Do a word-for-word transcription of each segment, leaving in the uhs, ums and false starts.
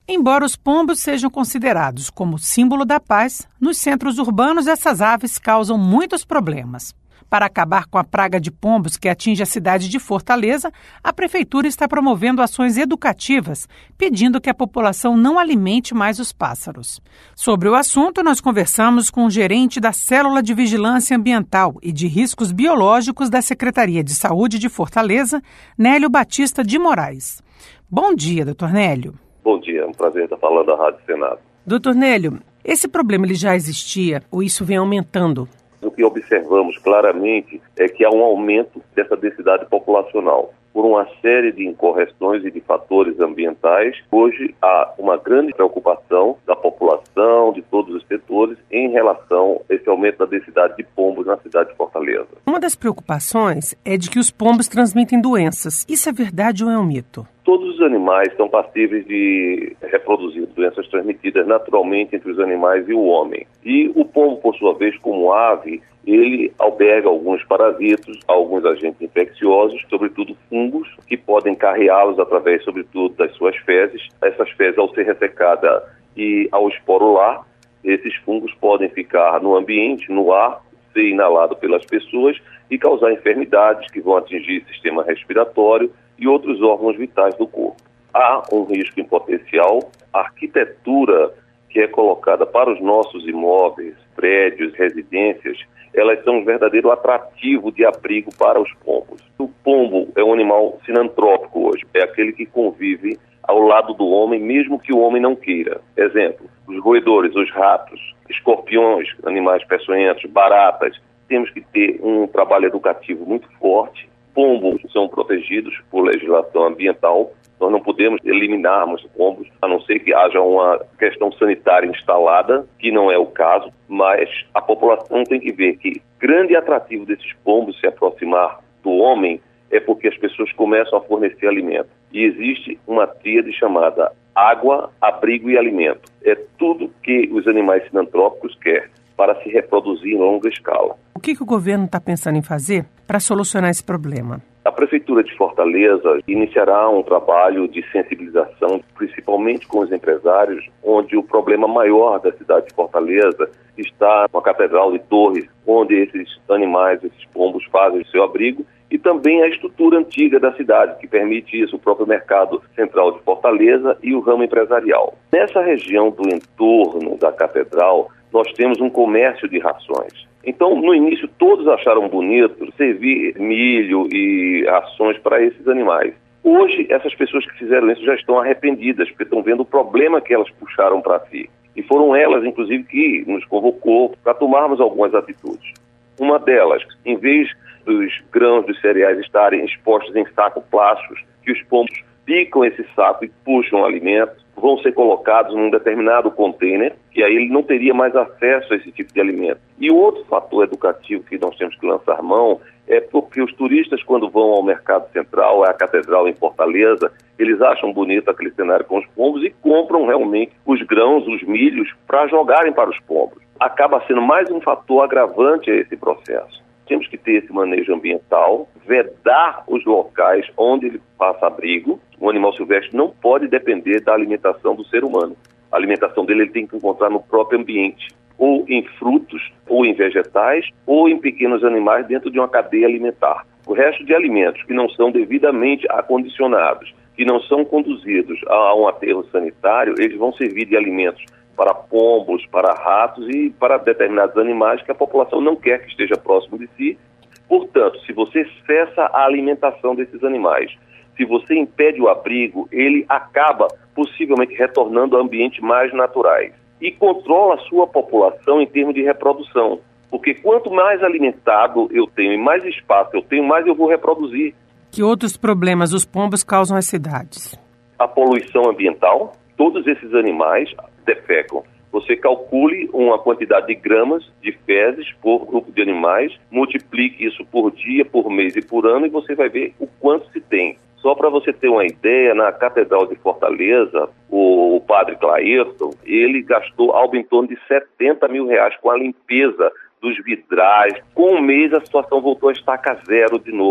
Embora os pombos sejam considerados como símbolo da paz, nos centros urbanos essas aves causam muitos problemas. Para acabar com a praga de pombos que atinge a cidade de Fortaleza, a Prefeitura está promovendo ações educativas, pedindo que a população não alimente mais os pássaros. Sobre o assunto, nós conversamos com o gerente da Célula de Vigilância Ambiental e de Riscos Biológicos da Secretaria de Saúde de Fortaleza, Nélio Batista de Moraes. Bom dia, doutor Nélio. Bom dia, é um prazer estar falando da Rádio Senado. Doutor Nélio, esse problema ele já existia ou isso vem aumentando? O que observamos claramente é que há um aumento dessa densidade populacional. Por uma série de incorreções e de fatores ambientais, hoje há uma grande preocupação da população, de todos os setores, em relação a esse aumento da densidade de pombos na cidade de Fortaleza. Uma das preocupações é de que os pombos transmitem doenças. Isso é verdade ou é um mito? Todos os animais são passíveis de reproduzir doenças transmitidas naturalmente entre os animais e o homem. E o pombo, por sua vez, como ave, ele alberga alguns parasitos, alguns agentes infecciosos, sobretudo fungos, que podem carreá-los através, sobretudo, das suas fezes. Essas fezes, ao ser ressecadas e ao esporular, esses fungos podem ficar no ambiente, no ar, ser inalado pelas pessoas e causar enfermidades que vão atingir o sistema respiratório e outros órgãos vitais do corpo. Há um risco em potencial. A arquitetura que é colocada para os nossos imóveis, prédios, residências, elas são um verdadeiro atrativo de abrigo para os pombos. O pombo é um animal sinantrópico hoje, é aquele que convive ao lado do homem, mesmo que o homem não queira. Exemplo, os roedores, os ratos, escorpiões, animais peçonhentos, baratas. Temos que ter um trabalho educativo muito forte. Pombos são protegidos por legislação ambiental. Nós não podemos eliminarmos pombos, a não ser que haja uma questão sanitária instalada, que não é o caso, mas a população tem que ver que grande atrativo desses pombos se aproximar do homem é porque as pessoas começam a fornecer alimento. E existe uma tríade chamada água, abrigo e alimento. É tudo que os animais sinantrópicos querem para se reproduzir em longa escala. O que, que o governo está pensando em fazer para solucionar esse problema? A Prefeitura de Fortaleza iniciará um trabalho de sensibilização, principalmente com os empresários, onde o problema maior da cidade de Fortaleza está na Catedral de Torres, onde esses animais, esses pombos fazem o seu abrigo, e também a estrutura antiga da cidade, que permite isso, o próprio mercado central de Fortaleza e o ramo empresarial. Nessa região do entorno da Catedral, nós temos um comércio de rações. Então, no início, todos acharam bonito servir milho e rações para esses animais. Hoje, essas pessoas que fizeram isso já estão arrependidas, porque estão vendo o problema que elas puxaram para si. E foram elas, inclusive, que nos convocou para tomarmos algumas atitudes. Uma delas, em vez dos grãos dos cereais estarem expostos em sacos plásticos, que os pombos picam esse saco e puxam o alimento, vão ser colocados num determinado container, e aí ele não teria mais acesso a esse tipo de alimento. E o outro fator educativo que nós temos que lançar mão é porque os turistas, quando vão ao Mercado Central, à Catedral em Fortaleza, eles acham bonito aquele cenário com os pombos e compram realmente os grãos, os milhos, para jogarem para os pombos. Acaba sendo mais um fator agravante a esse processo. Temos que ter esse manejo ambiental, vedar os locais onde ele passa abrigo. O animal silvestre não pode depender da alimentação do ser humano. A alimentação dele ele tem que encontrar no próprio ambiente, ou em frutos, ou em vegetais, ou em pequenos animais dentro de uma cadeia alimentar. O resto de alimentos que não são devidamente acondicionados, que não são conduzidos a um aterro sanitário, eles vão servir de alimentos para pombos, para ratos e para determinados animais que a população não quer que esteja próximo de si. Portanto, se você cessa a alimentação desses animais, se você impede o abrigo, ele acaba possivelmente retornando a ambientes mais naturais e controla a sua população em termos de reprodução. Porque quanto mais alimentado eu tenho e mais espaço eu tenho, mais eu vou reproduzir. Que outros problemas os pombos causam às cidades? A poluição ambiental. Todos esses animais defecam. Você calcule uma quantidade de gramas de fezes por grupo de animais, multiplique isso por dia, por mês e por ano e você vai ver o quanto se tem. Só para você ter uma ideia, na Catedral de Fortaleza, o, o padre Clairton, ele gastou algo em torno de setenta mil reais com a limpeza dos vidrais. Com um mês a situação voltou a estaca zero de novo.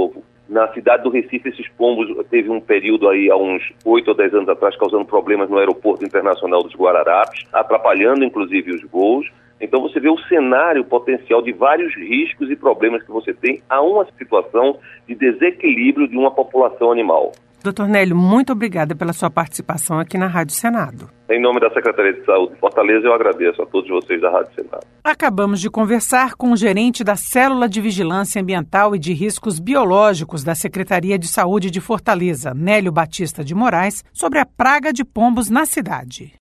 Na cidade do Recife, esses pombos teve um período aí, há uns oito ou dez anos atrás, causando problemas no aeroporto internacional dos Guararapes, atrapalhando inclusive os voos. Então você vê o cenário potencial de vários riscos e problemas que você tem a uma situação de desequilíbrio de uma população animal. doutor Nélio, muito obrigada pela sua participação aqui na Rádio Senado. Em nome da Secretaria de Saúde de Fortaleza, eu agradeço a todos vocês da Rádio Senado. Acabamos de conversar com o gerente da Célula de Vigilância Ambiental e de Riscos Biológicos da Secretaria de Saúde de Fortaleza, Nélio Batista de Moraes, sobre a praga de pombos na cidade.